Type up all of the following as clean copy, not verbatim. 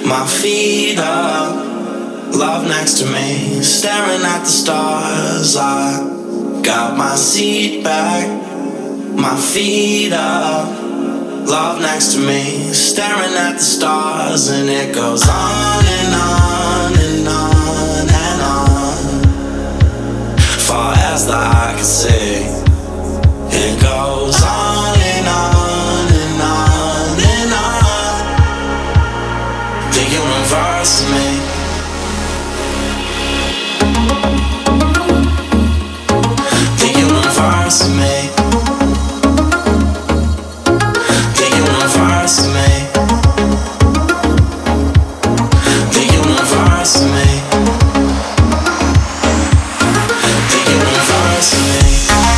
My feet up, love next to me, staring at the stars. I got my seat back, my feet up, love next to me, staring at the stars. And it goes on and on and on and on, far as the eye can see. It goes on and on and on and on, the universe of me. The universe of me. The universe of me. The universe of me. The universe of me.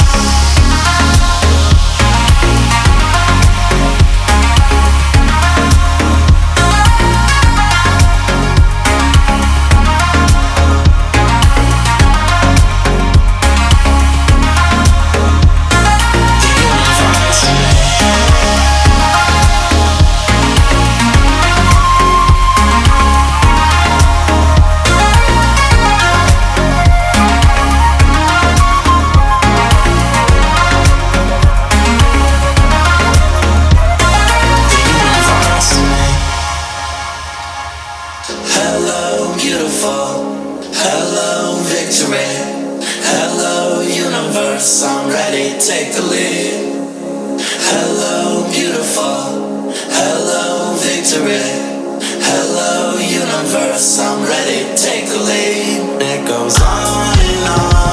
Hello, beautiful. Hello, victory. Hello, universe. I'm ready, take the lead. Hello, beautiful. Hello, victory. Hello, universe. I'm ready, take the lead. It goes on and on.